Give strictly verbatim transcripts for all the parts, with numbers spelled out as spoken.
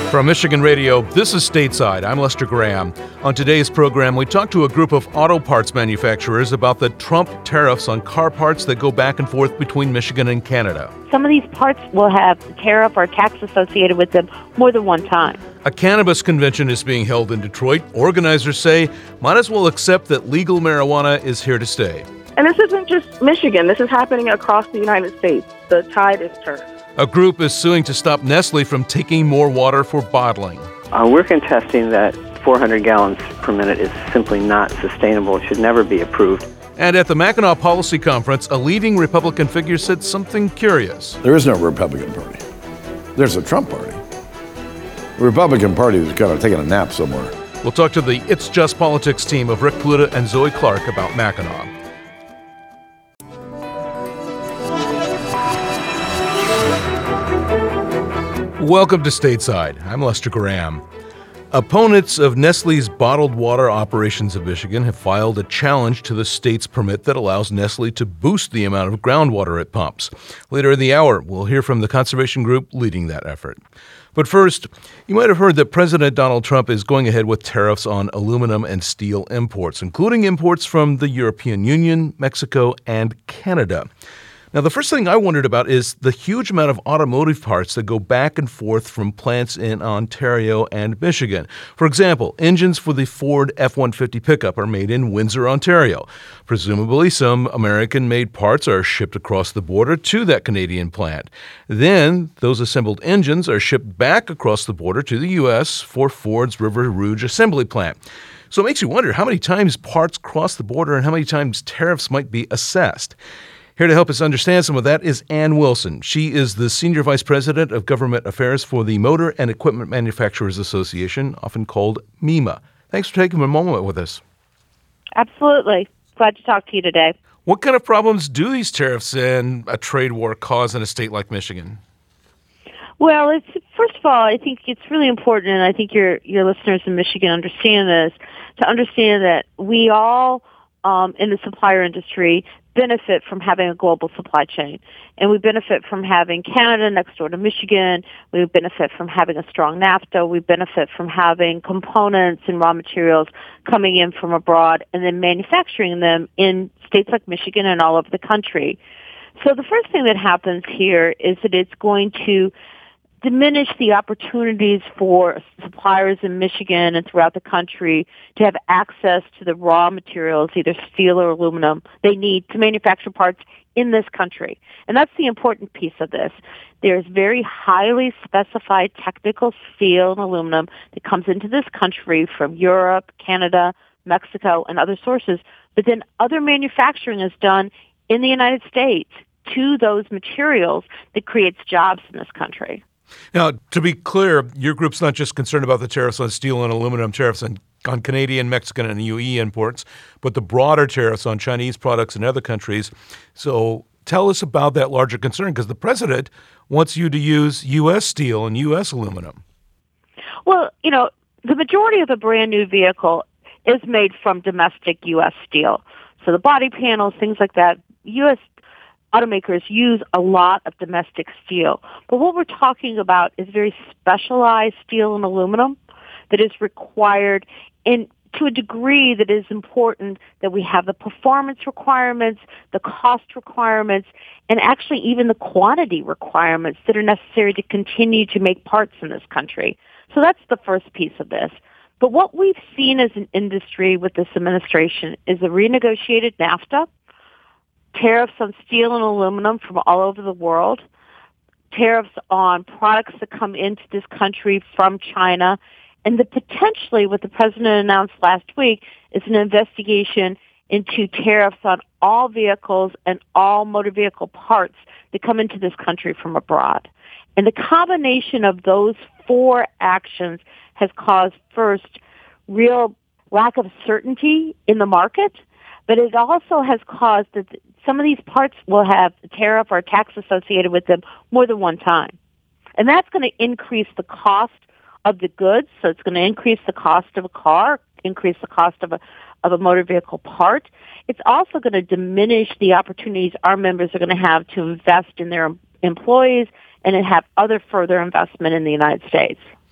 From Michigan Radio, this is Stateside. I'm Lester Graham. On today's program, we talk to a group of auto parts manufacturers about the Trump tariffs on car parts that go back and forth between Michigan and Canada. Some of these parts will have tariff or tax associated with them more than one time. A cannabis convention is being held in Detroit. Organizers say might as well accept that legal marijuana is here to stay. And this isn't just Michigan. This is happening across the United States. The tide is turned. A group is suing to stop Nestle from taking more water for bottling. Uh, we're contesting that four hundred gallons per minute is simply not sustainable. It should never be approved. And at the Mackinac Policy Conference, a leading Republican figure said something curious. There is no Republican Party. There's a Trump Party. The Republican Party is kind of taking a nap somewhere. We'll talk to the It's Just Politics team of Rick Pluta and Zoe Clark about Mackinac. Welcome to Stateside. I'm Lester Graham. Opponents of Nestle's bottled water operations of Michigan have filed a challenge to the state's permit that allows Nestle to boost the amount of groundwater it pumps. Later in the hour, we'll hear from the conservation group leading that effort. But first, you might have heard that President Donald Trump is going ahead with tariffs on aluminum and steel imports, including imports from the European Union, Mexico, and Canada. Now, the first thing I wondered about is the huge amount of automotive parts that go back and forth from plants in Ontario and Michigan. For example, engines for the Ford F one fifty pickup are made in Windsor, Ontario. Presumably, some American-made parts are shipped across the border to that Canadian plant. Then, those assembled engines are shipped back across the border to the U S for Ford's River Rouge assembly plant. So it makes you wonder how many times parts cross the border and how many times tariffs might be assessed. Here to help us understand some of that is Ann Wilson. She is the Senior Vice President of Government Affairs for the Motor and Equipment Manufacturers Association, often called MEMA. Thanks for taking a moment with us. Absolutely. Glad to talk to you today. What kind of problems do these tariffs and a trade war cause in a state like Michigan? Well, it's, first of all, I think it's really important, and I think your your listeners in Michigan understand this, to understand that we all um, in the supplier industry benefit from having a global supply chain. And we benefit from having Canada next door to Michigan. We benefit from having a strong NAFTA. We benefit from having components and raw materials coming in from abroad and then manufacturing them in states like Michigan and all over the country. So the first thing that happens here is that it's going to diminish the opportunities for suppliers in Michigan and throughout the country to have access to the raw materials, either steel or aluminum, they need to manufacture parts in this country. And that's the important piece of this. There's very highly specified technical steel and aluminum that comes into this country from Europe, Canada, Mexico, and other sources, but then other manufacturing is done in the United States to those materials that creates jobs in this country. Now, to be clear, your group's not just concerned about the tariffs on steel and aluminum, tariffs on, on Canadian, Mexican, and U E imports, but the broader tariffs on Chinese products in other countries. So tell us about that larger concern, because the president wants you to use U S steel and U S aluminum. Well, you know, the majority of a brand new vehicle is made from domestic U S steel. So the body panels, things like that, U S automakers use a lot of domestic steel. But what we're talking about is very specialized steel and aluminum that is required in to a degree that is important that we have the performance requirements, the cost requirements, and actually even the quantity requirements that are necessary to continue to make parts in this country. So that's the first piece of this. But what we've seen as an industry with this administration is a renegotiated NAFTA, tariffs on steel and aluminum from all over the world, tariffs on products that come into this country from China, and the potentially, what the president announced last week, is an investigation into tariffs on all vehicles and all motor vehicle parts that come into this country from abroad. And the combination of those four actions has caused, first, real lack of certainty in the market, but it also has caused that some of these parts will have a tariff or a tax associated with them more than one time. And that's going to increase the cost of the goods, so it's going to increase the cost of a car, increase the cost of a of a motor vehicle part. It's also going to diminish the opportunities our members are going to have to invest in their employees and to have other further investment in the United States.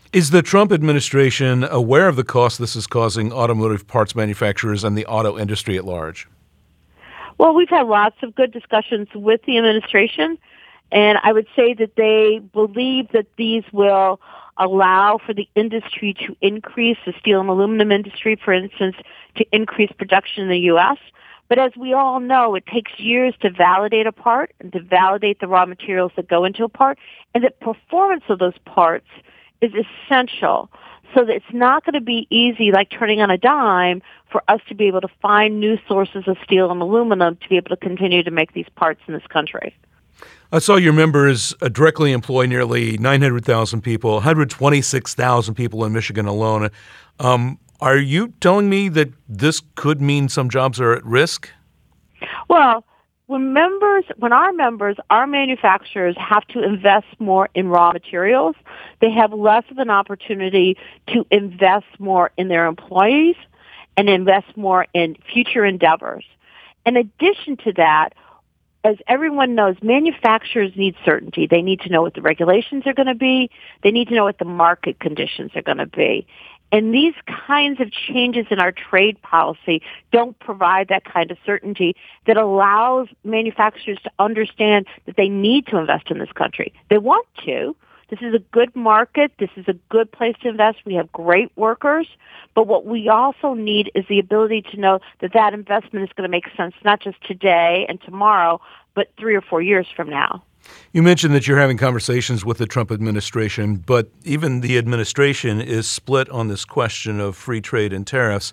Is the Trump administration aware of the cost this is causing automotive parts manufacturers and the auto industry at large? Well, we've had lots of good discussions with the administration, and I would say that they believe that these will allow for the industry to increase, the steel and aluminum industry, for instance, to increase production in the U S. But as we all know, it takes years to validate a part and to validate the raw materials that go into a part, and the performance of those parts is essential. So that it's not going to be easy, like turning on a dime, for us to be able to find new sources of steel and aluminum to be able to continue to make these parts in this country. I saw your members uh, directly employ nearly nine hundred thousand people, one hundred twenty-six thousand people in Michigan alone. Um, are you telling me that this could mean some jobs are at risk? Well, when members, when our members, our manufacturers have to invest more in raw materials, they have less of an opportunity to invest more in their employees and invest more in future endeavors. In addition to that, as everyone knows, manufacturers need certainty. They need to know what the regulations are going to be. They need to know what the market conditions are going to be. And these kinds of changes in our trade policy don't provide that kind of certainty that allows manufacturers to understand that they need to invest in this country. They want to. This is a good market. This is a good place to invest. We have great workers. But what we also need is the ability to know that that investment is going to make sense not just today and tomorrow, but three or four years from now. You mentioned that you're having conversations with the Trump administration, but even the administration is split on this question of free trade and tariffs.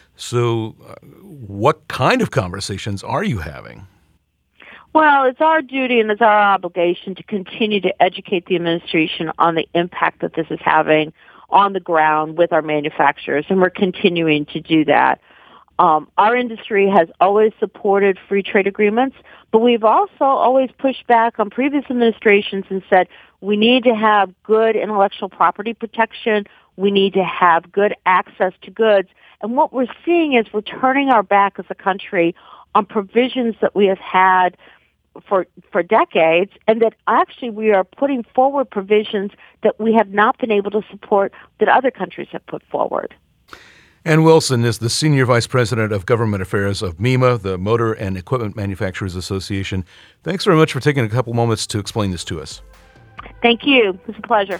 So uh, what kind of conversations are you having? Well, it's our duty and it's our obligation to continue to educate the administration on the impact that this is having on the ground with our manufacturers, and we're continuing to do that. Um, our industry has always supported free trade agreements, but we've also always pushed back on previous administrations and said we need to have good intellectual property protection, we need to have good access to goods. And what we're seeing is we're turning our back as a country on provisions that we have had for for decades, and that actually we are putting forward provisions that we have not been able to support that other countries have put forward. Ann Wilson is the Senior Vice President of Government Affairs of MEMA, the Motor and Equipment Manufacturers Association. Thanks very much for taking a couple moments to explain this to us. Thank you. It was a pleasure.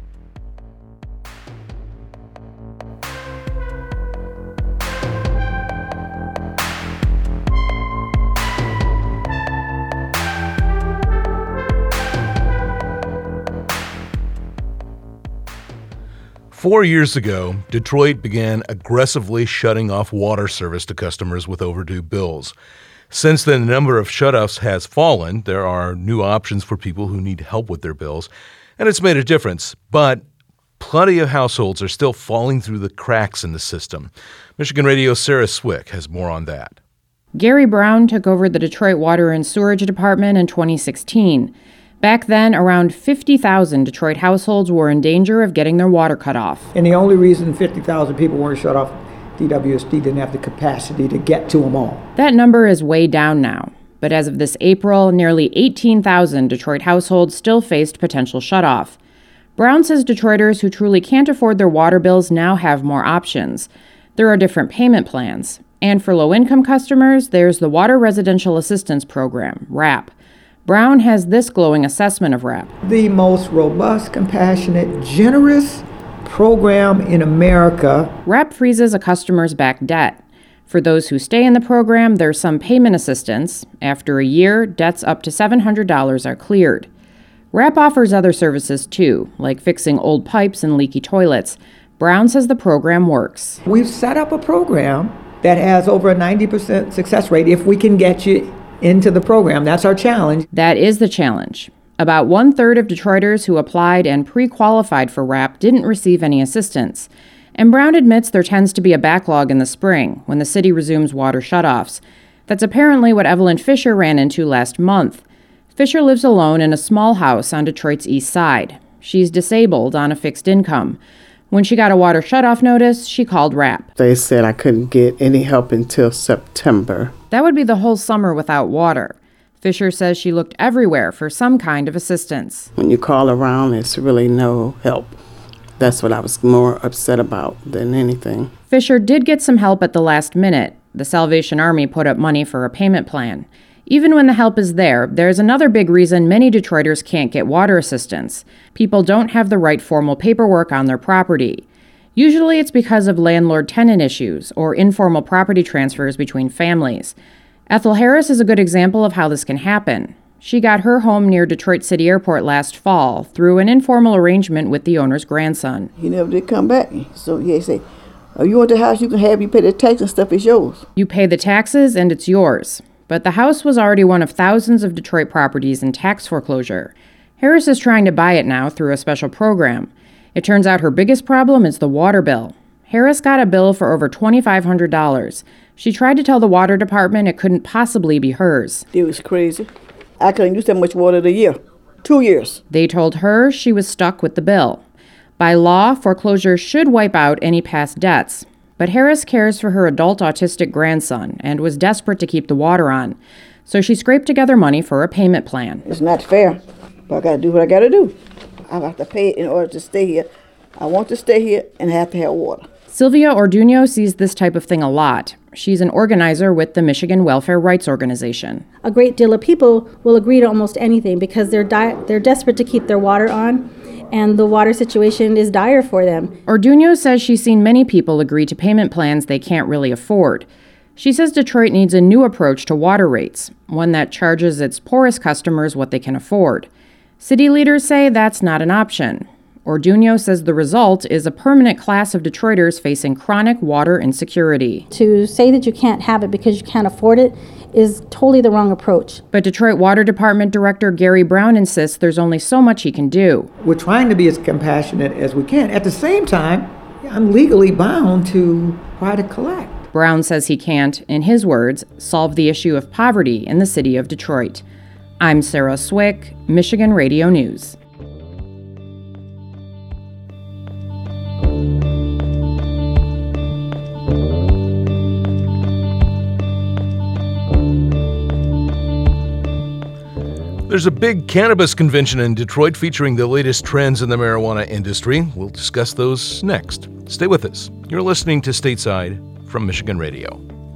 Four years ago, Detroit began aggressively shutting off water service to customers with overdue bills. Since then, the number of shutoffs has fallen. There are new options for people who need help with their bills, and it's made a difference. But plenty of households are still falling through the cracks in the system. Michigan Radio's Sarah Swick has more on that. Gary Brown took over the Detroit Water and Sewerage Department in twenty sixteen. Back then, around fifty thousand Detroit households were in danger of getting their water cut off. And the only reason fifty thousand people weren't shut off, D W S D didn't have the capacity to get to them all. That number is way down now. But as of this April, nearly eighteen thousand Detroit households still faced potential shutoff. Brown says Detroiters who truly can't afford their water bills now have more options. There are different payment plans. And for low-income customers, there's the Water Residential Assistance Program, RAP. Brown has this glowing assessment of RAP. The most robust, compassionate, generous program in America. RAP freezes a customer's back debt. For those who stay in the program, there's some payment assistance. After a year, debts up to seven hundred dollars are cleared. RAP offers other services too, like fixing old pipes and leaky toilets. Brown says the program works. We've set up a program that has over a ninety percent success rate if we can get you into the program. That's our challenge. That is the challenge. About one-third of Detroiters who applied and pre-qualified for RAP didn't receive any assistance. And Brown admits there tends to be a backlog in the spring when the city resumes water shutoffs. That's apparently what Evelyn Fisher ran into last month. Fisher lives alone in a small house on Detroit's east side. She's disabled on a fixed income. When she got a water shutoff notice, she called RAP. They said I couldn't get any help until September. That would be the whole summer without water. Fisher says she looked everywhere for some kind of assistance. When you call around, it's really no help. That's what I was more upset about than anything. Fisher did get some help at the last minute. The Salvation Army put up money for a payment plan. Even when the help is there, there's another big reason many Detroiters can't get water assistance. People don't have the right formal paperwork on their property. Usually it's because of landlord-tenant issues or informal property transfers between families. Ethel Harris is a good example of how this can happen. She got her home near Detroit City Airport last fall through an informal arrangement with the owner's grandson. He never did come back. So he said, oh, you want the house, you can have, you pay the tax and stuff, it's yours. You pay the taxes and it's yours. But the house was already one of thousands of Detroit properties in tax foreclosure. Harris is trying to buy it now through a special program. It turns out her biggest problem is the water bill. Harris got a bill for over twenty-five hundred dollars. She tried to tell the water department it couldn't possibly be hers. It was crazy. I couldn't use that much water a year. Two years. They told her she was stuck with the bill. By law, foreclosure should wipe out any past debts. But Harris cares for her adult autistic grandson and was desperate to keep the water on. So she scraped together money for a payment plan. It's not fair, but I got to do what I got to do. I have to pay it in order to stay here. I want to stay here and have to have water. Sylvia Orduno sees this type of thing a lot. She's an organizer with the Michigan Welfare Rights Organization. A great deal of people will agree to almost anything because they're di- they're desperate to keep their water on, and the water situation is dire for them. Orduno says she's seen many people agree to payment plans they can't really afford. She says Detroit needs a new approach to water rates, one that charges its poorest customers what they can afford. City leaders say that's not an option. Orduno says the result is a permanent class of Detroiters facing chronic water insecurity. To say that you can't have it because you can't afford it is totally the wrong approach. But Detroit Water Department Director Gary Brown insists there's only so much he can do. We're trying to be as compassionate as we can. At the same time, I'm legally bound to try to collect. Brown says he can't, in his words, solve the issue of poverty in the city of Detroit. I'm Sarah Swick, Michigan Radio News. There's a big cannabis convention in Detroit featuring the latest trends in the marijuana industry. We'll discuss those next. Stay with us. You're listening to Stateside from Michigan Radio.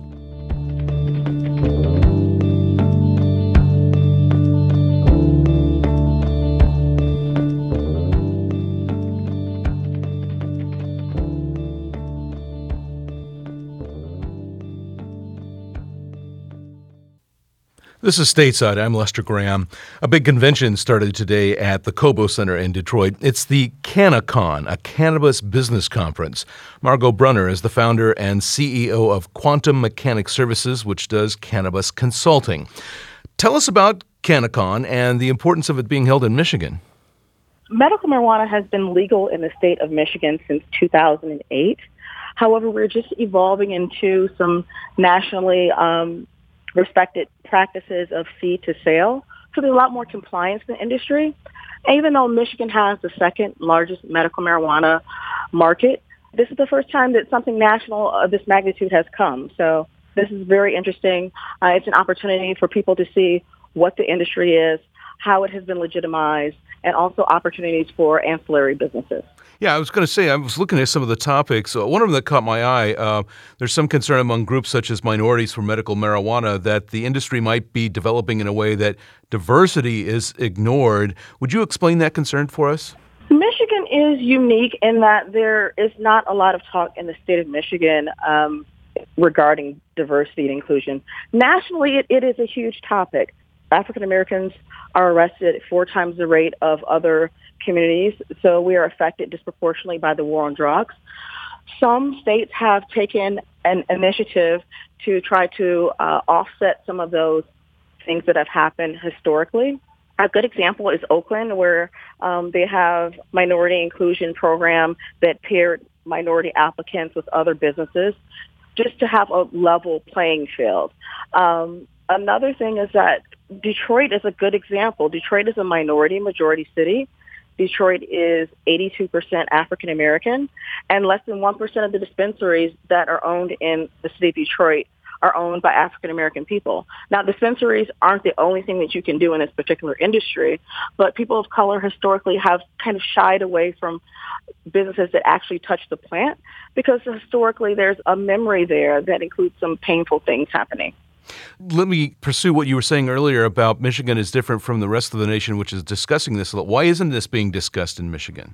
This is Stateside. I'm Lester Graham. A big convention started today at the Cobo Center in Detroit. It's the CannaCon, a cannabis business conference. Margot Brunner is the founder and C E O of Quantum Mechanic Services, which does cannabis consulting. Tell us about CannaCon and the importance of it being held in Michigan. Medical marijuana has been legal in the state of Michigan since two thousand eight. However, we're just evolving into some nationally um, respected practices of seed to sale. So there's a lot more compliance in the industry. And even though Michigan has the second largest medical marijuana market, this is the first time that something national of this magnitude has come. So this is very interesting. Uh, it's an opportunity for people to see what the industry is, how it has been legitimized, and also opportunities for ancillary businesses. Yeah, I was going to say, I was looking at some of the topics. Uh, one of them that caught my eye, uh, there's some concern among groups such as Minorities for Medical Marijuana that the industry might be developing in a way that diversity is ignored. Would you explain that concern for us? Michigan is unique in that there is not a lot of talk in the state of Michigan um, regarding diversity and inclusion. Nationally, it, it is a huge topic. African Americans are arrested at four times the rate of other communities, so we are affected disproportionately by the war on drugs. Some states have taken an initiative to try to uh, offset some of those things that have happened historically. A good example is Oakland, where um, they have minority inclusion program that paired minority applicants with other businesses just to have a level playing field. Um, another thing is that Detroit is a good example. Detroit is a minority majority city. Detroit is eighty-two percent African American, and less than one percent of the dispensaries that are owned in the city of Detroit are owned by African American people. Now, dispensaries aren't the only thing that you can do in this particular industry, but people of color historically have kind of shied away from businesses that actually touch the plant because historically there's a memory there that includes some painful things happening. Let me pursue what you were saying earlier about Michigan is different from the rest of the nation, which is discussing this. Why isn't this being discussed in Michigan?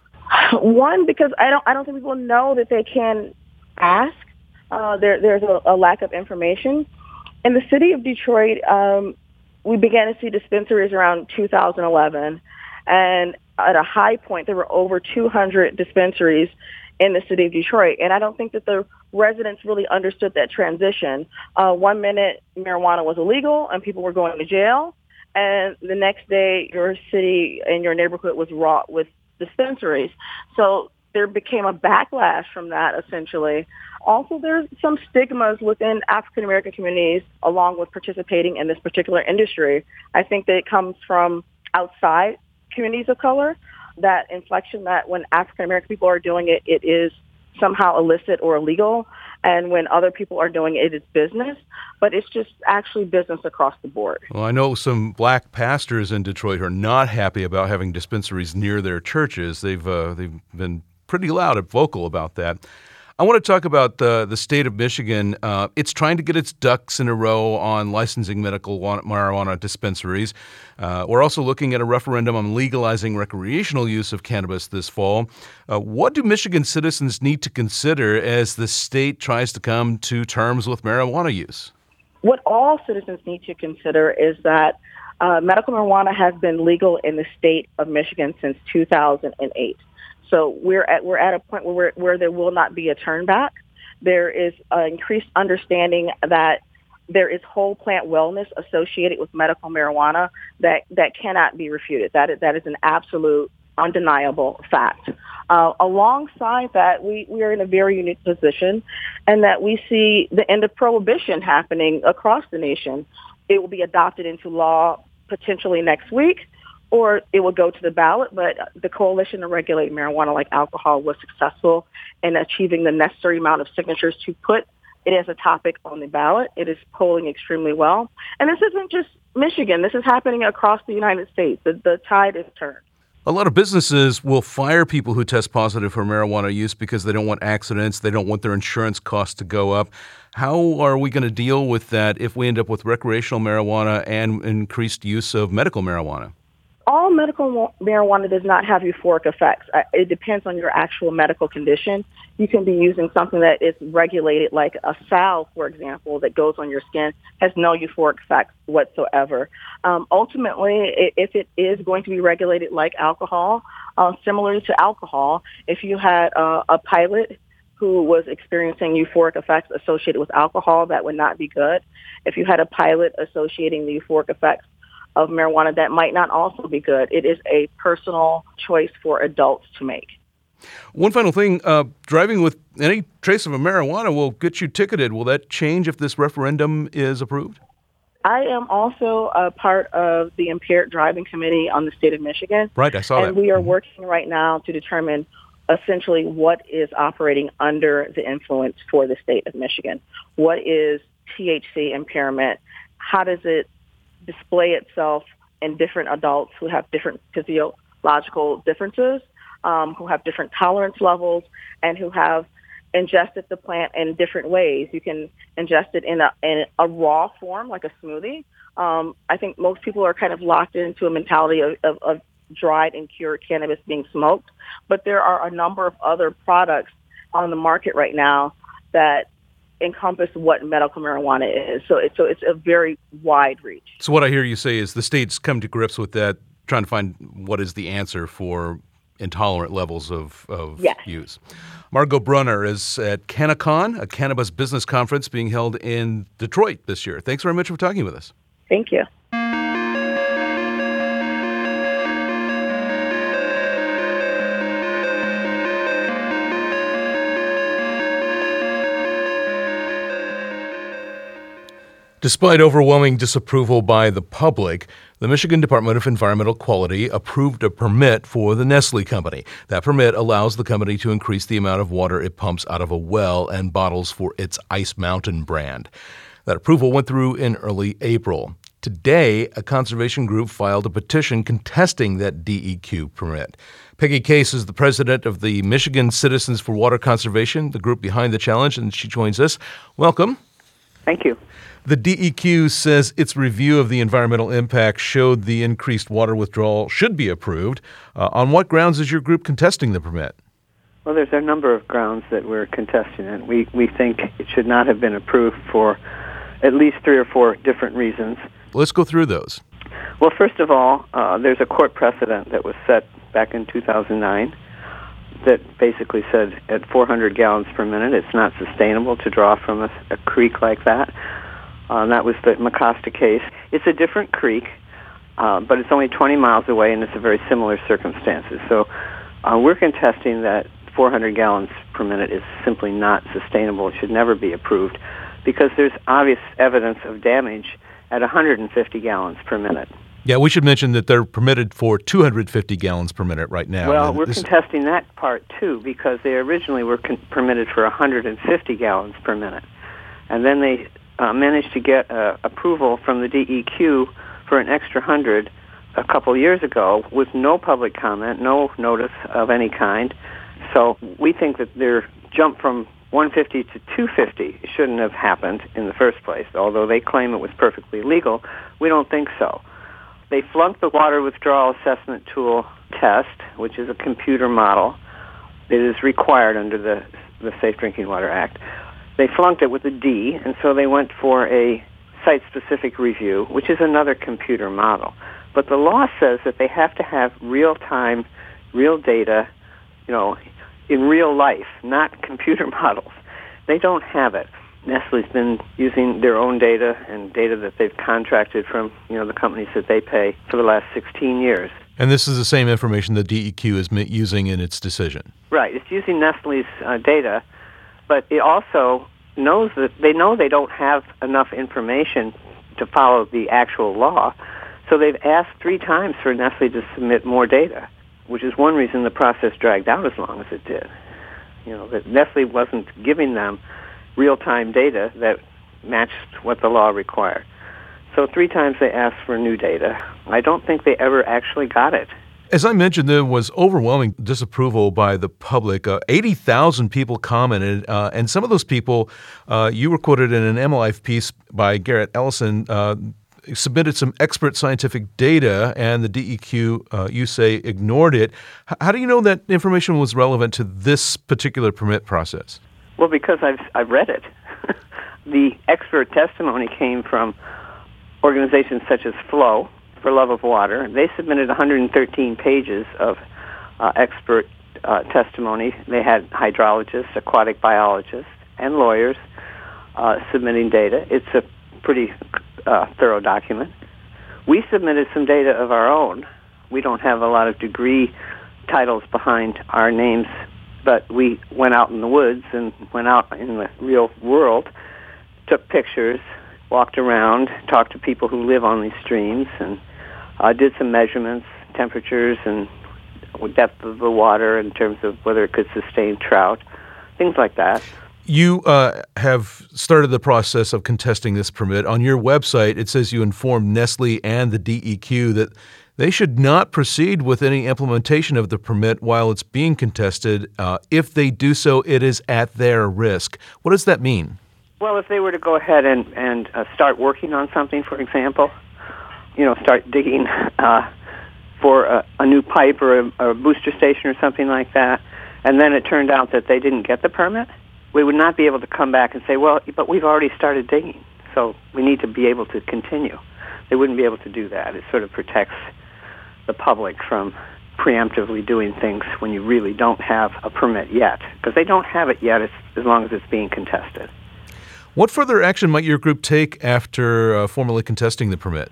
One, because I don't I don't think people know that they can ask. Uh, there, there's a, a lack of information. In the city of Detroit, um, we began to see dispensaries around two thousand eleven, and at a high point, there were over two hundred dispensaries in the city of Detroit. And I don't think that the residents really understood that transition. Uh, one minute, marijuana was illegal and people were going to jail, and the next day, your city and your neighborhood was wrought with dispensaries. So there became a backlash from that, essentially. Also, there's some stigmas within African American communities along with participating in this particular industry. I think that it comes from outside communities of color, that inflection that when African American people are doing it, it is somehow illicit or illegal. And when other people are doing it, it's business. But it's just actually business across the board. Well, I know some black pastors in Detroit are not happy about having dispensaries near their churches. They've uh, they've been pretty loud and vocal about that. I want to talk about the, the state of Michigan. Uh, it's trying to get its ducks in a row on licensing medical marijuana dispensaries. Uh, we're also looking at a referendum on legalizing recreational use of cannabis this fall. Uh, what do Michigan citizens need to consider as the state tries to come to terms with marijuana use? What all citizens need to consider is that uh, medical marijuana has been legal in the state of Michigan since two thousand eight. So we're at we're at a point where we're, where there will not be a turn back. There is an increased understanding that there is whole plant wellness associated with medical marijuana that, that cannot be refuted. That is, that is an absolute, undeniable fact. Uh, alongside that, we, we are in a very unique position, and that we see the end of prohibition happening across the nation. It will be adopted into law potentially next week, or it will go to the ballot, but the Coalition to Regulate Marijuana Like Alcohol was successful in achieving the necessary amount of signatures to put it as a topic on the ballot. It is polling extremely well. And this isn't just Michigan. This is happening across the United States. The, the tide is turned. A lot of businesses will fire people who test positive for marijuana use because they don't want accidents. They don't want their insurance costs to go up. How are we going to deal with that if we end up with recreational marijuana and increased use of medical marijuana? All medical marijuana does not have euphoric effects. It depends on your actual medical condition. You can be using something that is regulated, like a salve, for example, that goes on your skin, has no euphoric effects whatsoever. Um, ultimately, if it is going to be regulated like alcohol, uh, similar to alcohol, if you had uh, a pilot who was experiencing euphoric effects associated with alcohol, that would not be good. If you had a pilot associating the euphoric effects of marijuana, that might not also be good. It is a personal choice for adults to make. One final thing, uh, driving with any trace of a marijuana will get you ticketed. Will that change if this referendum is approved? I am also a part of the Impaired Driving Committee on the state of Michigan. Right, I saw and that. And we are working right now to determine essentially what is operating under the influence for the state of Michigan. What is T H C impairment? How does it display itself in different adults who have different physiological differences, um, who have different tolerance levels, and who have ingested the plant in different ways. You can ingest it in a, in a raw form, like a smoothie. Um, I think most people are kind of locked into a mentality of, of, of dried and cured cannabis being smoked, but there are a number of other products on the market right now that encompass what medical marijuana is. So it's, so it's a very wide reach. So what I hear you say is the state's come to grips with that, trying to find what is the answer for intolerant levels of, of yes. use. Margot Brunner is at CannaCon, a cannabis business conference being held in Detroit this year. Thanks very much for talking with us. Thank you. Despite overwhelming disapproval by the public, the Michigan Department of Environmental Quality approved a permit for the Nestle company. That permit allows the company to increase the amount of water it pumps out of a well and bottles for its Ice Mountain brand. That approval went through in early April. Today, a conservation group filed a petition contesting that D E Q permit. Peggy Case is the president of the Michigan Citizens for Water Conservation, the group behind the challenge, and she joins us. Welcome. Thank you. The D E Q says its review of the environmental impact showed the increased water withdrawal should be approved. Uh, on what grounds is your group contesting the permit? Well, there's a number of grounds that we're contesting it. We, we think it should not have been approved for at least three or four different reasons. Let's go through those. Well, first of all, uh, there's a court precedent that was set back in two thousand nine that basically said at four hundred gallons per minute, it's not sustainable to draw from a, a creek like that. Uh, that was the Mecosta case. It's a different creek, uh, but it's only twenty miles away, and it's a very similar circumstances. So uh, we're contesting that four hundred gallons per minute is simply not sustainable. It should never be approved because there's obvious evidence of damage at one hundred fifty gallons per minute. Yeah, we should mention that they're permitted for two hundred fifty gallons per minute right now. Well, And we're this- contesting that part, too, because they originally were con- permitted for one hundred fifty gallons per minute. And then they uh, managed to get uh, approval from the D E Q for an extra one hundred a couple years ago with no public comment, no notice of any kind. So we think that their jump from one hundred fifty to two hundred fifty shouldn't have happened in the first place. Although they claim it was perfectly legal, we don't think so. They flunked the water withdrawal assessment tool test, which is a computer model. It is required under the, the Safe Drinking Water Act. They flunked it with a D, and so they went for a site-specific review, which is another computer model. But the law says that they have to have real-time, real data, you know, in real life, not computer models. They don't have it. Nestle's been using their own data and data that they've contracted from, you know, the companies that they pay for the last sixteen years. And this is the same information that D E Q is mi- using in its decision. Right. It's using Nestle's uh, data, but it also knows that they know they don't have enough information to follow the actual law, so they've asked three times for Nestle to submit more data, which is one reason the process dragged out as long as it did. You know, that Nestle wasn't giving them real-time data that matched what the law required. So three times they asked for new data. I don't think they ever actually got it. As I mentioned, there was overwhelming disapproval by the public. Uh, eighty thousand people commented, uh, and some of those people, uh, you were quoted in an M L I F piece by Garrett Ellison, uh, submitted some expert scientific data, and the D E Q, uh, you say, ignored it. H- how do you know that information was relevant to this particular permit process? Well, because I've I've read it. The expert testimony came from organizations such as Flow for Love of Water. They submitted one hundred thirteen pages of uh, expert uh, testimony. They had hydrologists, aquatic biologists, and lawyers uh, submitting data. It's a pretty uh, thorough document. We submitted some data of our own. We don't have a lot of degree titles behind our names, but we went out in the woods and went out in the real world, took pictures, walked around, talked to people who live on these streams, and uh, did some measurements, temperatures, and depth of the water in terms of whether it could sustain trout, things like that. You uh, have started the process of contesting this permit. On your website, it says you informed Nestle and the D E Q that they should not proceed with any implementation of the permit while it's being contested. Uh, if they do so, it is at their risk. What does that mean? Well, if they were to go ahead and, and uh, start working on something, for example, you know, start digging uh, for a, a new pipe or a, a booster station or something like that, and then it turned out that they didn't get the permit, we would not be able to come back and say, well, but we've already started digging, so we need to be able to continue. They wouldn't be able to do that. It sort of protects the public from preemptively doing things when you really don't have a permit yet, because they don't have it yet as, as long as it's being contested. What further action might your group take after uh, formally contesting the permit?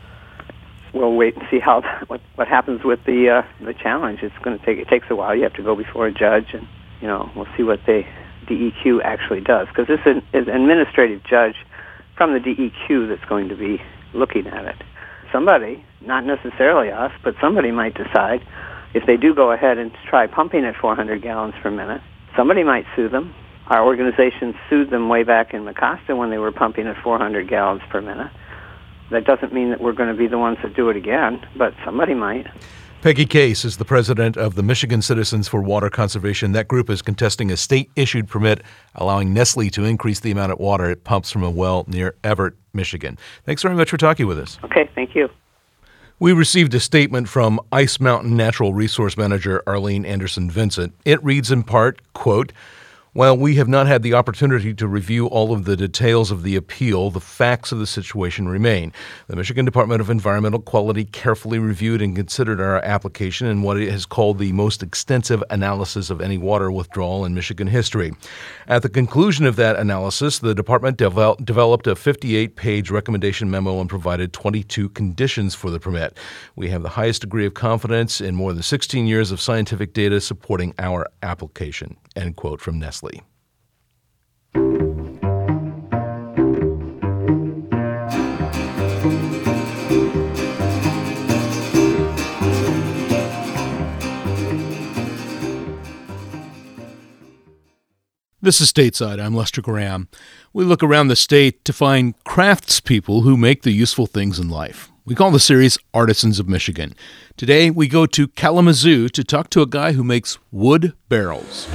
We'll wait and see how what what happens with the uh, the challenge. It's going to take it takes a while. You have to go before a judge, and you know we'll see what the D E Q actually does, because this is an administrative judge from the D E Q that's going to be looking at it. Somebody, not necessarily us, but somebody might decide, if they do go ahead and try pumping at four hundred gallons per minute, somebody might sue them. Our organization sued them way back in Mecosta when they were pumping at four hundred gallons per minute. That doesn't mean that we're going to be the ones that do it again, but somebody might. Peggy Case is the president of the Michigan Citizens for Water Conservation. That group is contesting a state-issued permit allowing Nestle to increase the amount of water it pumps from a well near Everett, Michigan. Thanks very much for talking with us. Okay, thank you. We received a statement from Ice Mountain Natural Resource Manager Arlene Anderson Vincent. It reads in part, quote, "While we have not had the opportunity to review all of the details of the appeal, the facts of the situation remain. The Michigan Department of Environmental Quality carefully reviewed and considered our application in what it has called the most extensive analysis of any water withdrawal in Michigan history. At the conclusion of that analysis, the department devel- developed a fifty-eight page recommendation memo and provided twenty-two conditions for the permit. We have the highest degree of confidence in more than sixteen years of scientific data supporting our application." End quote from Nestle. This is Stateside. I'm Lester Graham. We look around the state to find craftspeople who make the useful things in life. We call the series Artisans of Michigan. Today, we go to Kalamazoo to talk to a guy who makes wood barrels.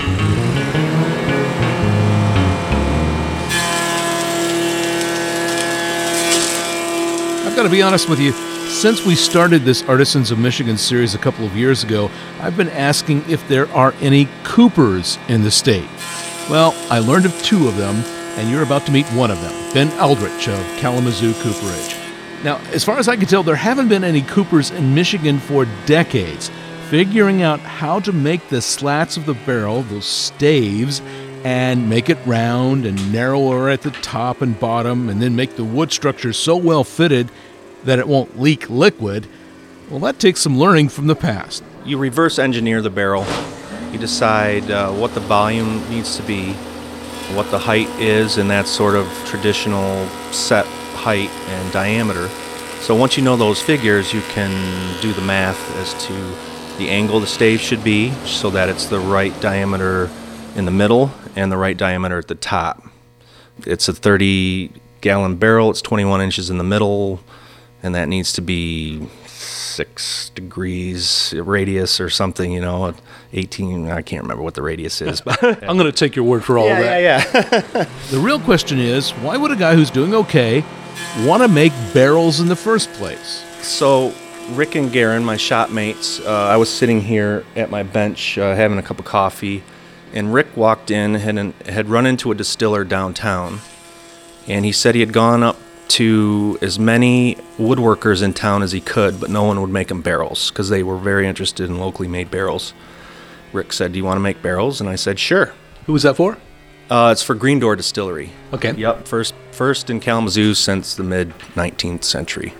I've got to be honest with you. Since we started this Artisans of Michigan series a couple of years ago, I've been asking if there are any Coopers in the state. Well, I learned of two of them, and you're about to meet one of them, Ben Eldridge of Kalamazoo Cooperage. Now, as far as I can tell, there haven't been any Coopers in Michigan for decades. Figuring out how to make the slats of the barrel, those staves, and make it round and narrower at the top and bottom, and then make the wood structure so well fitted that it won't leak liquid, well, that takes some learning from the past. You reverse engineer the barrel. You decide uh, what the volume needs to be, what the height is, and that sort of traditional set height and diameter. So once you know those figures, you can do the math as to the angle the stave should be so that it's the right diameter in the middle and the right diameter at the top. It's a thirty gallon barrel, it's twenty-one inches in the middle, and that needs to be six degrees radius or something, you know, eighteen, I can't remember what the radius is. But I'm going to take your word for all yeah, of that. Yeah, yeah. The real question is, why would a guy who's doing okay want to make barrels in the first place? So Rick and Garen, my shop mates, uh, I was sitting here at my bench uh, having a cup of coffee, and Rick walked in, had, had run into a distiller downtown, and he said he had gone up to as many woodworkers in town as he could, but no one would make him barrels because they were very interested in locally made barrels. Rick said, "Do you want to make barrels?" And I said, "Sure." Who was that for? Uh, it's for Green Door Distillery. Okay. Yep, first first in Kalamazoo since the mid-nineteenth century.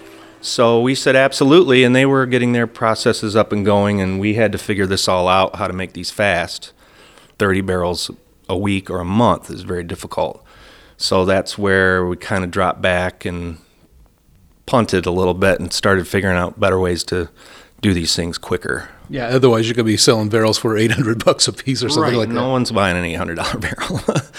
So we said absolutely, and they were getting their processes up and going, and we had to figure this all out, how to make these fast. thirty barrels a week or a month is very difficult. So that's where we kind of dropped back and punted a little bit and started figuring out better ways to do these things quicker. Yeah, otherwise you're going to be selling barrels for eight hundred bucks a piece or something right. like that. No one's buying an eight hundred dollars barrel.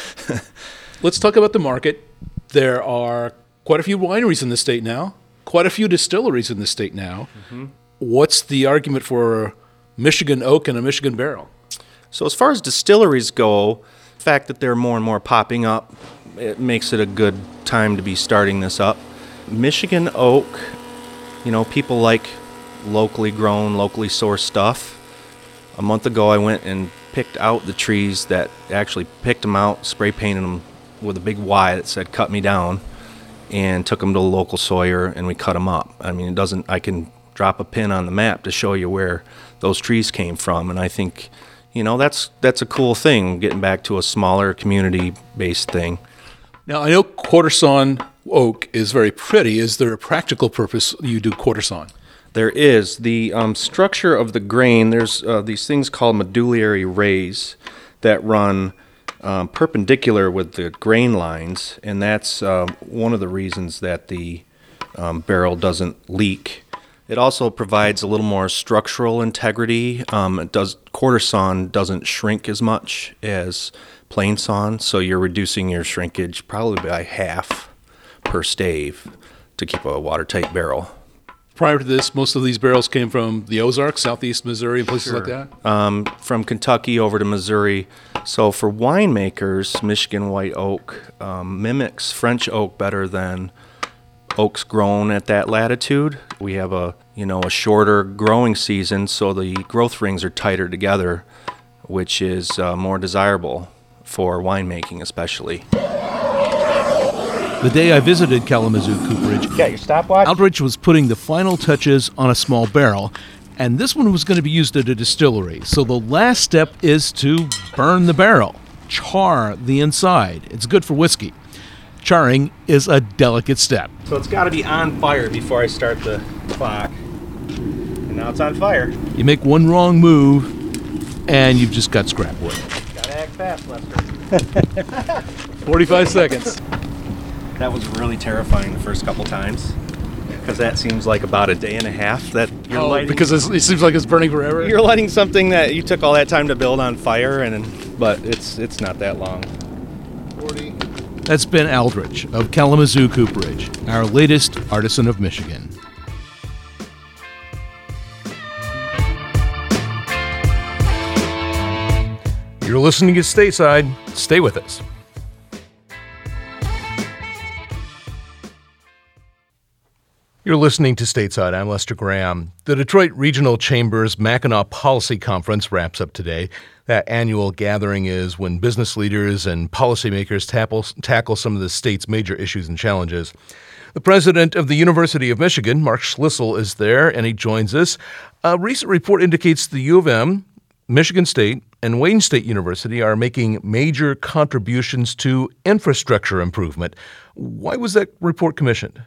Let's talk about the market. There are quite a few wineries in the state now, quite a few distilleries in the state now. Mm-hmm. What's the argument for Michigan oak and a Michigan barrel? So as far as distilleries go, the fact that there are more and more popping up, it makes it a good time to be starting this up. Michigan oak, you know, people like locally grown, locally sourced stuff. A month ago, I went and picked out the trees that actually picked them out, spray painted them with a big Y that said "cut me down," and took them to a local sawyer, and we cut them up. I mean, it doesn't, I can drop a pin on the map to show you where those trees came from, and I think, you know, that's that's a cool thing, getting back to a smaller community-based thing. Now, I know quarter sawn oak is very pretty. Is there a practical purpose you do quarter sawn? There is. The um, structure of the grain, there's uh, these things called medullary rays that run um, perpendicular with the grain lines, and that's uh, one of the reasons that the um, barrel doesn't leak. It also provides a little more structural integrity. Um, it does quarter sawn doesn't shrink as much as plain sawn, so you're reducing your shrinkage probably by half per stave to keep a watertight barrel. Prior to this, most of these barrels came from the Ozarks, southeast Missouri, and places Sure. like that? Um, from Kentucky over to Missouri. So for winemakers, Michigan white oak um, mimics French oak better than oaks grown at that latitude. We have a you know a shorter growing season, so the growth rings are tighter together, which is uh, more desirable for winemaking, especially. The day I visited Kalamazoo Cooperage, Got your stopwatch? Aldrich was putting the final touches on a small barrel, and this one was going to be used at a distillery. So the last step is to burn the barrel, char the inside. It's good for whiskey. Charring is a delicate step. So it's got to be on fire before I start the clock. And now it's on fire. You make one wrong move, and you've just got scrap wood. Gotta act fast, Lester. forty-five seconds. That was really terrifying the first couple times, because that seems like about a day and a half that you're Oh, lighting. because it's, it seems like it's burning forever? You're lighting something that you took all that time to build on fire, and but it's it's not that long. forty. That's Ben Aldrich of Kalamazoo Cooperage, our latest artisan of Michigan. You're listening to Stateside. Stay with us. You're listening to Stateside. I'm Lester Graham. The Detroit Regional Chamber's Mackinac Policy Conference wraps up today. That annual gathering is when business leaders and policymakers tackle, tackle some of the state's major issues and challenges. The president of the University of Michigan, Mark Schlissel, is there, and he joins us. A recent report indicates the U of M, Michigan State, and Wayne State University are making major contributions to infrastructure improvement. Why was that report commissioned?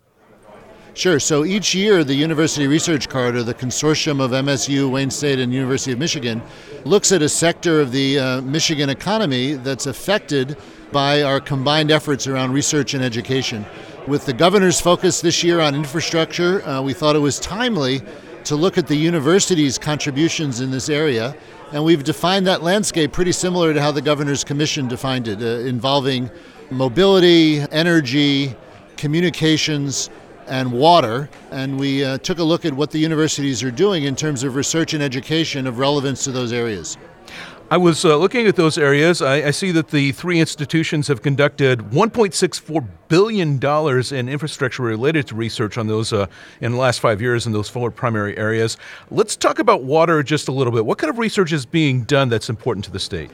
Sure. So each year, the University Research Corridor, the consortium of M S U, Wayne State, and University of Michigan, looks at a sector of the uh, Michigan economy that's affected by our combined efforts around research and education. With the governor's focus this year on infrastructure, uh, we thought it was timely to look at the university's contributions in this area. And we've defined that landscape pretty similar to how the Governor's Commission defined it, uh, involving mobility, energy, communications, and water, and we uh, took a look at what the universities are doing in terms of research and education of relevance to those areas. I was uh, looking at those areas. I, I see that the three institutions have conducted one point six four billion dollars in infrastructure related to research on those uh, in the last five years in those four primary areas. Let's talk about water just a little bit. What kind of research is being done that's important to the state?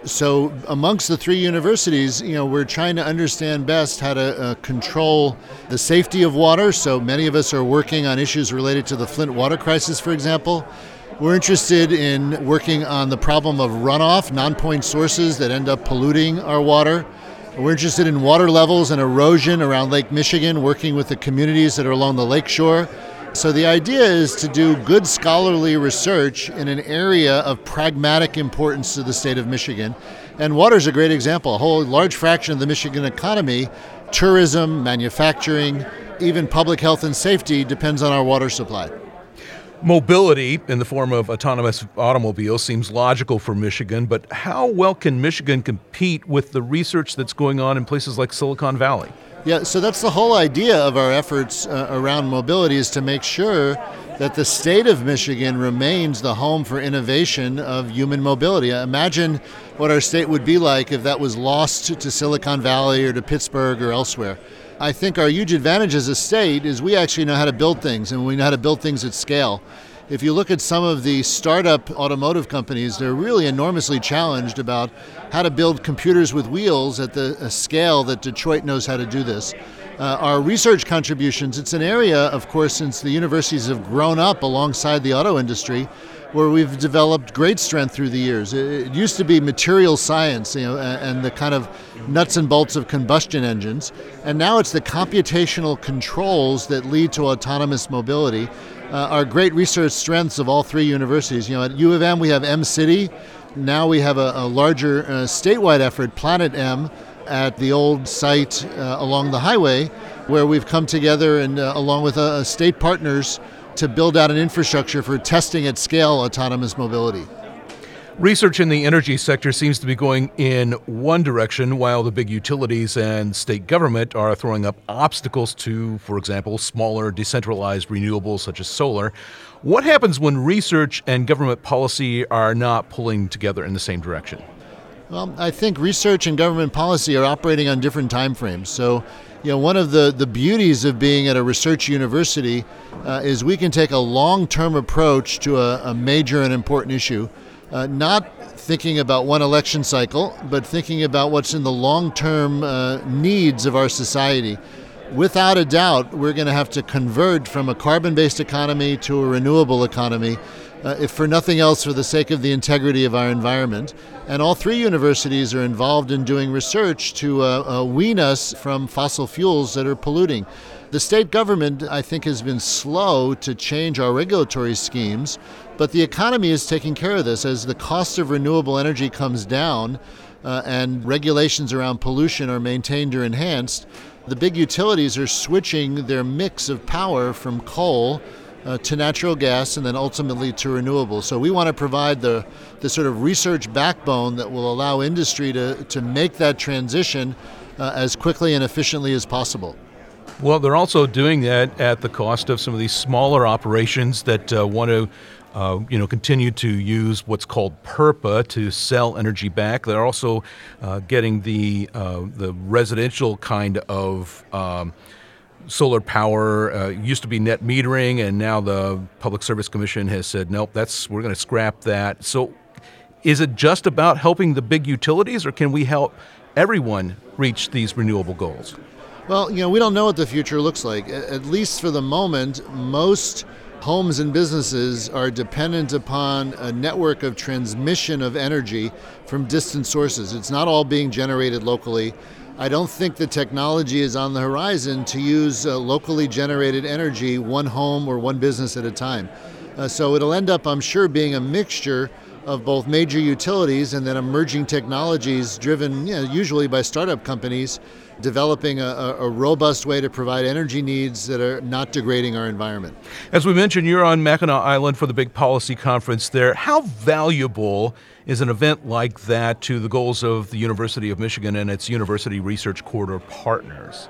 So amongst the three universities, you know, we're trying to understand best how to uh, control the safety of water. So many of us are working on issues related to the Flint water crisis, for example. We're interested in working on the problem of runoff, non-point sources that end up polluting our water. We're interested in water levels and erosion around Lake Michigan, working with the communities that are along the lakeshore. So the idea is to do good scholarly research in an area of pragmatic importance to the state of Michigan. And water is a great example. A whole large fraction of the Michigan economy, tourism, manufacturing, even public health and safety depends on our water supply. Mobility in the form of autonomous automobiles seems logical for Michigan, but how well can Michigan compete with the research that's going on in places like Silicon Valley? Yeah, so that's the whole idea of our efforts uh, around mobility, is to make sure that the state of Michigan remains the home for innovation of human mobility. Imagine what our state would be like if that was lost to, to Silicon Valley or to Pittsburgh or elsewhere. I think our huge advantage as a state is we actually know how to build things, and we know how to build things at scale. If you look at some of the startup automotive companies, they're really enormously challenged about how to build computers with wheels at the a scale that Detroit knows how to do this. Uh, our research contributions, it's an area, of course, since the universities have grown up alongside the auto industry, where we've developed great strength through the years. It, it used to be material science, you know, and, and the kind of nuts and bolts of combustion engines, and now it's the computational controls that lead to autonomous mobility. Uh, are great research strengths of all three universities. You know, at U of M we have M-City, Now we have a, a larger uh, statewide effort, Planet M, at the old site uh, along the highway, where we've come together and uh, along with uh, state partners to build out an infrastructure for testing at scale autonomous mobility. Research in the energy sector seems to be going in one direction, while the big utilities and state government are throwing up obstacles to, for example, smaller decentralized renewables such as solar. What happens when research and government policy are not pulling together in the same direction? Well, I think research and government policy are operating on different time frames. So, you know, one of the, the beauties of being at a research university uh, is we can take a long-term approach to a, a major and important issue. Uh, not thinking about one election cycle, but thinking about what's in the long-term uh, needs of our society. Without a doubt, we're going to have to convert from a carbon-based economy to a renewable economy, uh, if for nothing else, for the sake of the integrity of our environment. And all three universities are involved in doing research to uh, uh, wean us from fossil fuels that are polluting. The state government, I think, has been slow to change our regulatory schemes, but the economy is taking care of this. As the cost of renewable energy comes down uh, and regulations around pollution are maintained or enhanced, the big utilities are switching their mix of power from coal uh, to natural gas and then ultimately to renewables. So we want to provide the, the sort of research backbone that will allow industry to, to make that transition uh, as quickly and efficiently as possible. Well, they're also doing that at the cost of some of these smaller operations that uh, want to, uh, you know, continue to use what's called PURPA to sell energy back. They're also uh, getting the uh, the residential kind of um, solar power. Uh, used to be net metering, and now the Public Service Commission has said, nope, that's we're going to scrap that. So, is it just about helping the big utilities, or can we help everyone reach these renewable goals? Well, you know, we don't know what the future looks like. At least for the moment, most homes and businesses are dependent upon a network of transmission of energy from distant sources. It's not all being generated locally. I don't think the technology is on the horizon to use uh, locally generated energy, one home or one business at a time. Uh, so it'll end up, I'm sure, being a mixture of both major utilities and then emerging technologies driven, you know, usually by startup companies, developing a, a robust way to provide energy needs that are not degrading our environment. As we mentioned, you're on Mackinac Island for the big policy conference there. How valuable is an event like that to the goals of the University of Michigan and its University Research Corridor partners?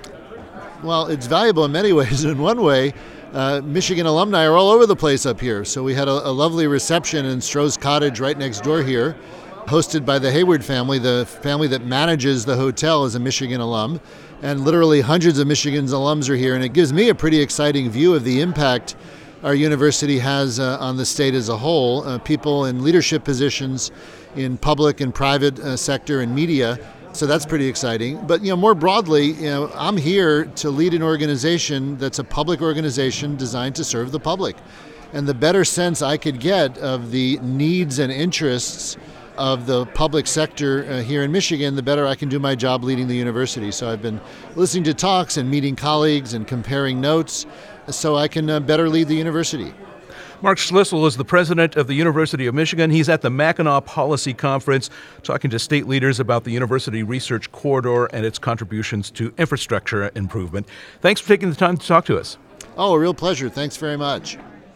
Well, it's valuable in many ways. In one way, uh, Michigan alumni are all over the place up here. So we had a, a lovely reception in Stroh's Cottage right next door here, hosted by the Hayward family. The family that manages the hotel is a Michigan alum, and literally hundreds of Michigan's alums are here, and it gives me a pretty exciting view of the impact our university has uh, on the state as a whole. Uh, people in leadership positions in public and private uh, sector and media, so that's pretty exciting. But you know, more broadly, you know, I'm here to lead an organization that's a public organization designed to serve the public, and the better sense I could get of the needs and interests of the public sector uh, here in Michigan, the better I can do my job leading the university. So I've been listening to talks and meeting colleagues and comparing notes so I can uh, better lead the university. Mark Schlissel is the president of the University of Michigan. He's at the Mackinac Policy Conference talking to state leaders about the University Research Corridor and its contributions to infrastructure improvement. Thanks for taking the time to talk to us. Oh, a real pleasure. Thanks very much.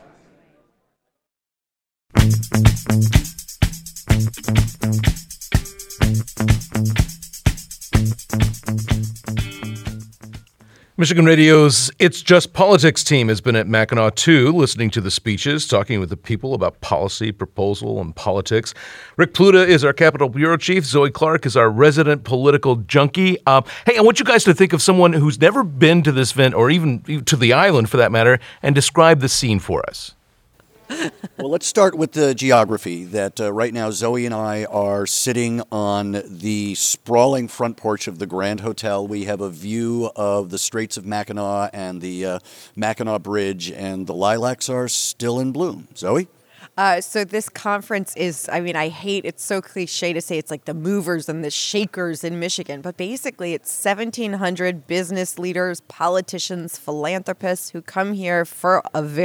Michigan Radio's It's Just Politics team has been at Mackinac too, listening to the speeches, talking with the people about policy, proposal, and politics. Rick Pluta is our Capitol Bureau Chief. Zoe Clark is our resident political junkie. Uh, hey, I want you guys to think of someone who's never been to this event, or even to the island for that matter, and describe the scene for us. Well, let's start with the geography. That uh, right now Zoe and I are sitting on the sprawling front porch of the Grand Hotel. We have a view of the Straits of Mackinac and the uh, Mackinac Bridge, and the lilacs are still in bloom. Zoe? Uh, so this conference is, I mean, I hate, it's so cliche to say it's like the movers and the shakers in Michigan, but basically it's seventeen hundred business leaders, politicians, philanthropists who come here for a very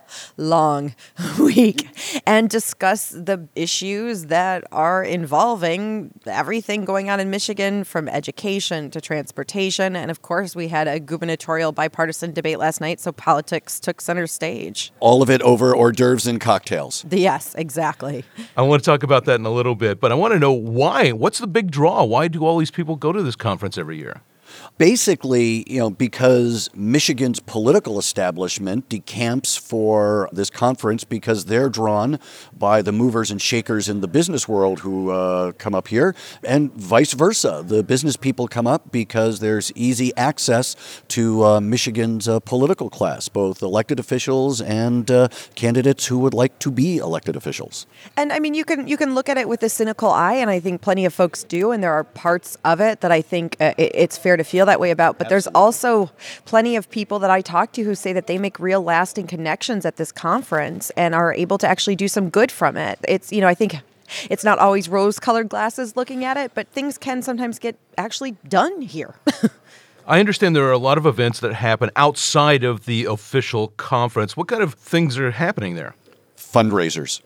long week and discuss the issues that are involving everything going on in Michigan, from education to transportation. And of course, we had a gubernatorial bipartisan debate last night, so politics took center stage. All of it over hors d'oeuvres and cocktails. Yes, exactly. I want to talk about that in a little bit, but I want to know why. What's the big draw? Why do all these people go to this conference every year? Basically, you know, because Michigan's political establishment decamps for this conference because they're drawn by the movers and shakers in the business world who uh, come up here, and vice versa. The business people come up because there's easy access to uh, Michigan's uh, political class, both elected officials and uh, candidates who would like to be elected officials. And I mean, you can you can look at it with a cynical eye, and I think plenty of folks do, and there are parts of it that I think uh, it, it's fair to feel that way about. But there's also plenty of people that I talk to who say that they make real lasting connections at this conference and are able to actually do some good from it. It's, you know, I think it's not always rose-colored glasses looking at it, but things can sometimes get actually done here. I understand there are a lot of events that happen outside of the official conference. What kind of things are happening there? Fundraisers.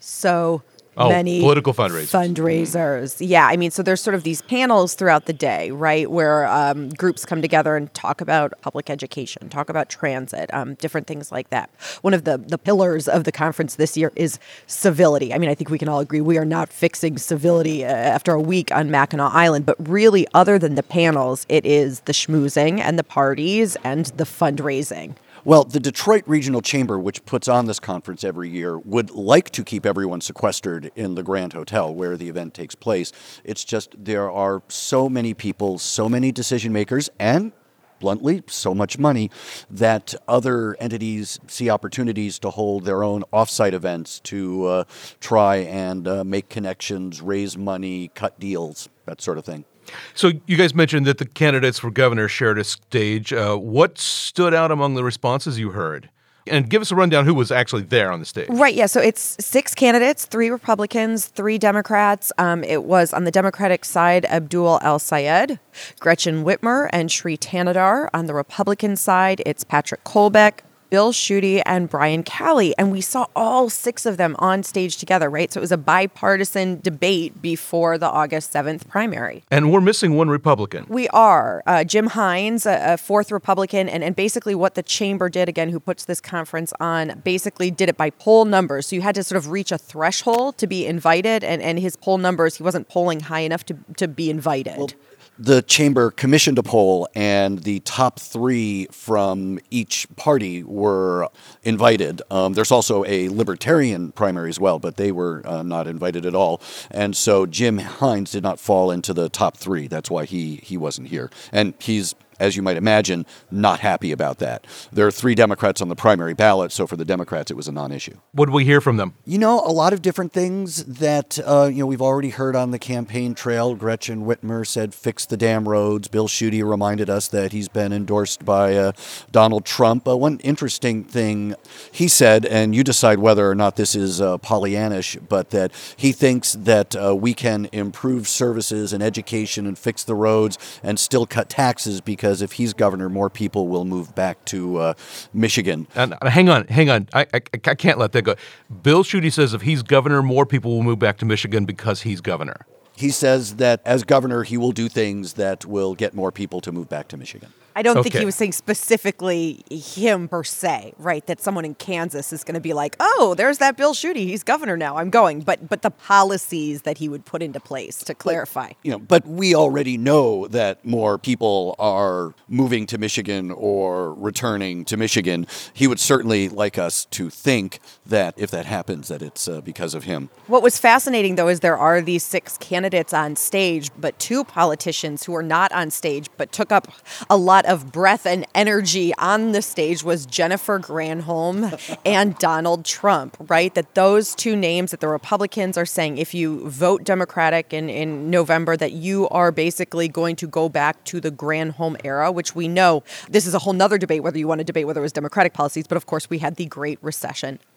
So Oh, many political fundraisers. Fundraisers. Yeah. I mean, so there's sort of these panels throughout the day, right, where um, groups come together and talk about public education, talk about transit, um, different things like that. One of the, the pillars of the conference this year is civility. I mean, I think we can all agree we are not fixing civility uh, after a week on Mackinac Island, but really, other than the panels, it is the schmoozing and the parties and the fundraising. Well, the Detroit Regional Chamber, which puts on this conference every year, would like to keep everyone sequestered in the Grand Hotel where the event takes place. It's just there are so many people, so many decision makers, and bluntly, so much money that other entities see opportunities to hold their own off-site events to uh, try and uh, make connections, raise money, cut deals, that sort of thing. So you guys mentioned that the candidates for governor shared a stage. Uh, what stood out among the responses you heard? And give us a rundown who was actually there on the stage. Right, yeah. So it's six candidates, three Republicans, three Democrats. Um, it was on the Democratic side, Abdul El-Sayed, Gretchen Whitmer, and Sri Tanadar. On the Republican side, it's Patrick Kolbeck, Bill Schuette, and Brian Calley. And we saw all six of them on stage together, right? So it was a bipartisan debate before the August seventh primary. And we're missing one Republican. We are. Uh, Jim Hines, a, a fourth Republican, and, and basically what the chamber did, again, who puts this conference on, basically did it by poll numbers. So you had to sort of reach a threshold to be invited, and, and his poll numbers, he wasn't polling high enough to, to be invited. Well, the chamber commissioned a poll, and the top three from each party were invited. Um, there's also a libertarian primary as well, but they were uh, not invited at all. And so Jim Hines did not fall into the top three. That's why he he wasn't here. And he's, as you might imagine, not happy about that. There are three Democrats on the primary ballot, so for the Democrats, it was a non-issue. What did we hear from them? You know, a lot of different things that, uh, you know, we've already heard on the campaign trail. Gretchen Whitmer said, fix the damn roads. Bill Schuette reminded us that he's been endorsed by uh, Donald Trump. Uh, one interesting thing he said, and you decide whether or not this is uh, Pollyannish, but that he thinks that uh, we can improve services and education and fix the roads and still cut taxes because Because if he's governor, more people will move back to uh, Michigan. And uh, hang on, hang on. I, I I can't let that go. Bill Schuette says if he's governor, more people will move back to Michigan because he's governor. He says that as governor, he will do things that will get more people to move back to Michigan. I don't Okay. think he was saying specifically him per se, right? That someone in Kansas is going to be like, oh, there's that Bill Schuette. He's governor now. I'm going. But but the policies that he would put into place, to clarify. You know, but we already know that more people are moving to Michigan or returning to Michigan. He would certainly like us to think that if that happens, that it's uh, because of him. What was fascinating, though, is there are these six candidates on stage, but two politicians who are not on stage but took up a lot of breath and energy on the stage was Jennifer Granholm and Donald Trump, right? That those two names that the Republicans are saying, if you vote Democratic in, in November, that you are basically going to go back to the Granholm era, which we know this is a whole nother debate, whether you want to debate whether it was Democratic policies, but of course we had the Great Recession.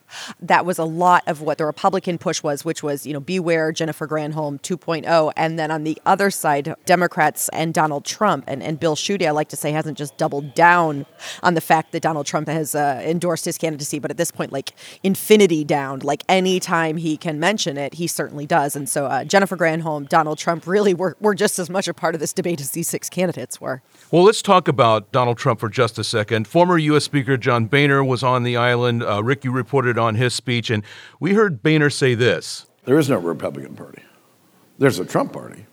that was a lot of what the Republican push was, which was, you know, beware Jennifer Granholm two point oh. And then on the other side, Democrats and Donald Trump and, and Bill Schuette, I like to say, hasn't just doubled down on the fact that Donald Trump has uh, endorsed his candidacy, but at this point, like infinity down, like anytime he can mention it, he certainly does. And so uh, Jennifer Granholm, Donald Trump really were, were just as much a part of this debate as these six candidates were. Well, let's talk about Donald Trump for just a second. Former U S Speaker John Boehner was on the island. Uh, Rick, you reported on his speech, and we heard Boehner say this. There is no Republican Party. There's a Trump Party.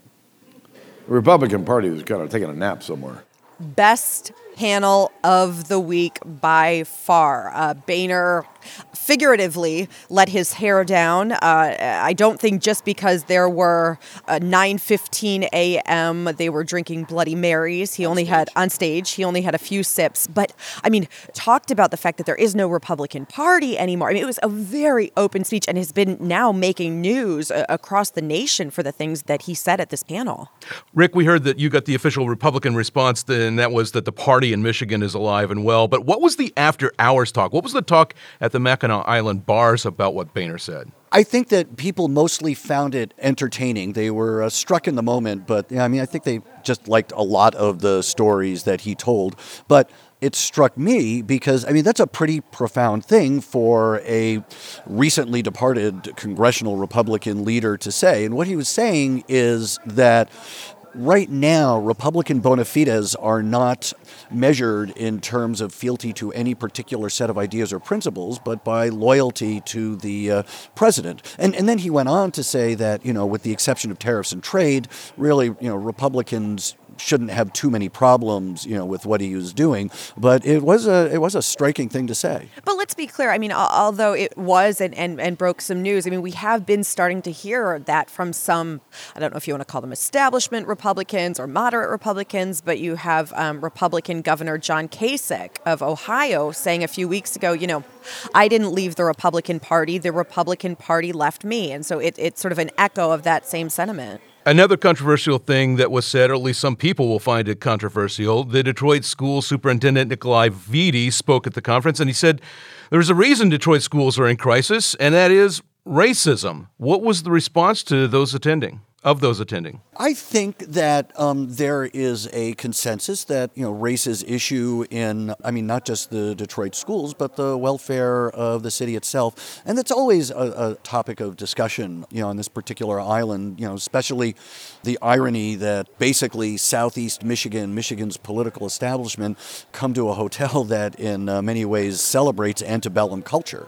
The Republican Party is kind of taking a nap somewhere. Best panel of the week by far. Uh, Boehner figuratively let his hair down. Uh, I don't think just because there were uh, nine fifteen a.m. they were drinking Bloody Marys. He on only stage. had, on stage, he only had a few sips. But, I mean, talked about the fact that there is no Republican Party anymore. I mean, it was a very open speech and has been now making news uh, across the nation for the things that he said at this panel. Rick, we heard that you got the official Republican response, and that was that the party in Michigan is alive and well. But what was the after-hours talk? What was the talk at the Mackinac Island bars about what Boehner said? I think that people mostly found it entertaining. They were uh, struck in the moment, but yeah, I mean, I think they just liked a lot of the stories that he told. But it struck me because, I mean, that's a pretty profound thing for a recently departed congressional Republican leader to say. And what he was saying is that right now, Republican bona fides are not measured in terms of fealty to any particular set of ideas or principles, but by loyalty to the uh, president. And and then he went on to say that, you know, with the exception of tariffs and trade, really, you know, Republicans shouldn't have too many problems, you know, with what he was doing. But it was a it was a striking thing to say. But let's be clear. I mean, although it was and, and, and broke some news, I mean, we have been starting to hear that from some, I don't know if you want to call them establishment Republicans or moderate Republicans, but you have um, Republican Governor John Kasich of Ohio saying a few weeks ago, you know, I didn't leave the Republican Party. The Republican Party left me. And so it, it's sort of an echo of that same sentiment. Another controversial thing that was said, or at least some people will find it controversial, the Detroit School Superintendent Nikolai Vitti spoke at the conference, and he said there's a reason Detroit schools are in crisis, and that is racism. What was the response to those attending, of those attending? I think that um, there is a consensus that, you know, race is issue in, I mean, not just the Detroit schools, but the welfare of the city itself. And that's always a, a topic of discussion, you know, on this particular island, you know, especially the irony that basically Southeast Michigan, Michigan's political establishment, come to a hotel that in uh, many ways celebrates antebellum culture.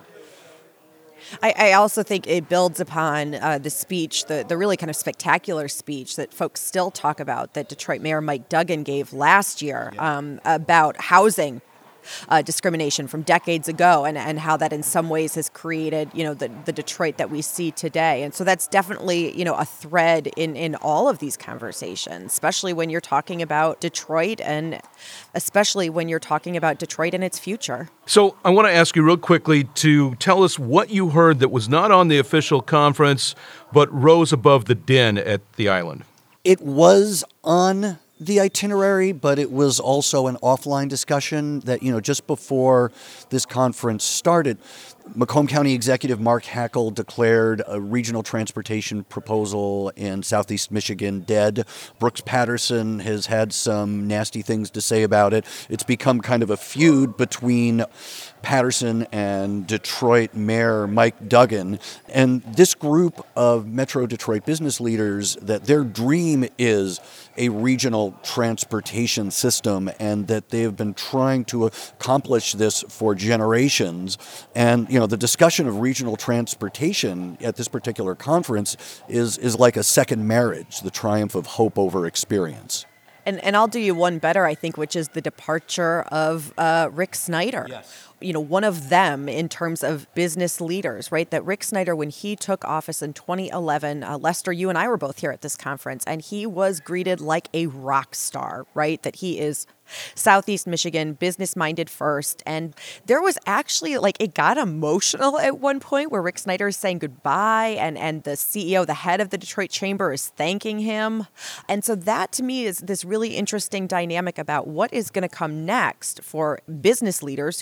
I, I also think it builds upon uh, the speech, the, the really kind of spectacular speech that folks still talk about that Detroit Mayor Mike Duggan gave last year yeah. um, about housing uh, discrimination from decades ago and, and how that in some ways has created, you know, the, the Detroit that we see today. And so that's definitely, you know, a thread in, in all of these conversations, especially when you're talking about Detroit and especially when you're talking about Detroit and its future. So I want to ask you real quickly to tell us what you heard that was not on the official conference, but rose above the din at the island. It was on the itinerary, but it was also an offline discussion that, you know, just before this conference started, Macomb County Executive Mark Hackel declared a regional transportation proposal in Southeast Michigan dead. Brooks Patterson has had some nasty things to say about it. It's become kind of a feud between Patterson and Detroit Mayor Mike Duggan. And this group of Metro Detroit business leaders, that their dream is a regional transportation system and that they have been trying to accomplish this for generations. And, you know, the discussion of regional transportation at this particular conference is, is like a second marriage, the triumph of hope over experience. And and I'll do you one better, I think, which is the departure of uh, Rick Snyder. Yes. You know, one of them in terms of business leaders, right? That Rick Snyder, when he took office in twenty eleven, uh, Lester, you and I were both here at this conference, and he was greeted like a rock star, right? That he is Southeast Michigan, business-minded first. And there was actually, like, it got emotional at one point where Rick Snyder is saying goodbye and, and the C E O, the head of the Detroit Chamber, is thanking him. And so that, to me, is this really interesting dynamic about what is going to come next for business leaders who make up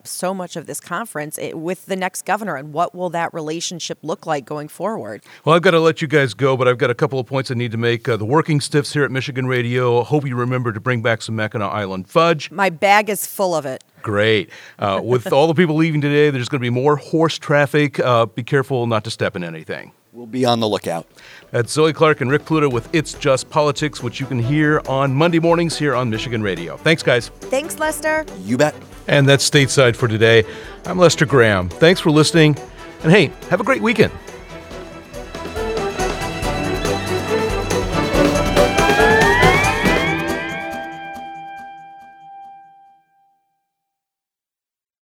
up so much of this conference eh, with the next governor, and what will that relationship look like going forward? Well, I've got to let you guys go, but I've got a couple of points I need to make. Uh, the working stiffs here at Michigan Radio, hope you remember to bring back some Mackinac Island fudge. My bag is full of it. Great. Uh, with all the people leaving today, there's going to be more horse traffic. Uh, be careful not to step in anything. We'll be on the lookout. That's Zoe Clark and Rick Pluta with It's Just Politics, which you can hear on Monday mornings here on Michigan Radio. Thanks, guys. Thanks, Lester. You bet. And that's Stateside for today. I'm Lester Graham. Thanks for listening. And hey, have a great weekend.